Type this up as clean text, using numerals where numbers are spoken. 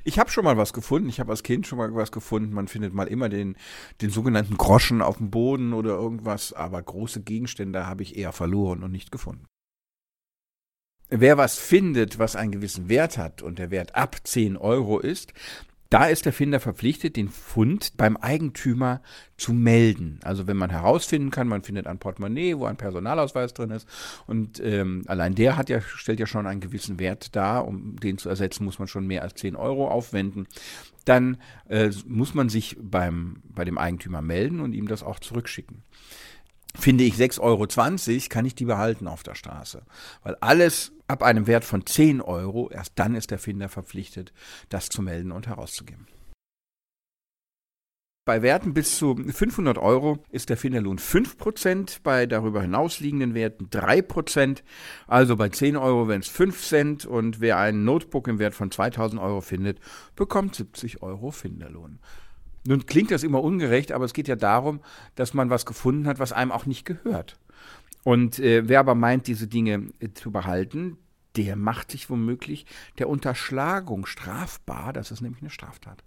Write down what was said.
Ich habe schon mal was gefunden. Ich habe als Kind schon mal was gefunden. Man findet mal immer den sogenannten Groschen auf dem Boden oder irgendwas. Aber große Gegenstände habe ich eher verloren und nicht gefunden. Wer was findet, was einen gewissen Wert hat und der Wert ab 10 Euro ist, da ist der Finder verpflichtet, den Fund beim Eigentümer zu melden. Also wenn man herausfinden kann, man findet ein Portemonnaie, wo ein Personalausweis drin ist und allein der stellt ja schon einen gewissen Wert dar, um den zu ersetzen, muss man schon mehr als 10 Euro aufwenden. Dann muss man sich bei dem Eigentümer melden und ihm das auch zurückschicken. Finde ich 6,20 Euro, kann ich die behalten auf der Straße. Weil alles ab einem Wert von 10 Euro, erst dann ist der Finder verpflichtet, das zu melden und herauszugeben. Bei Werten bis zu 500 Euro ist der Finderlohn 5%, bei darüber hinaus liegenden Werten 3%. Also bei 10 Euro wären es 5 Cent und wer ein Notebook im Wert von 2000 Euro findet, bekommt 70 Euro Finderlohn. Nun klingt das immer ungerecht, aber es geht ja darum, dass man was gefunden hat, was einem auch nicht gehört. Und wer aber meint, diese Dinge zu behalten, der macht sich womöglich der Unterschlagung strafbar. Das ist nämlich eine Straftat.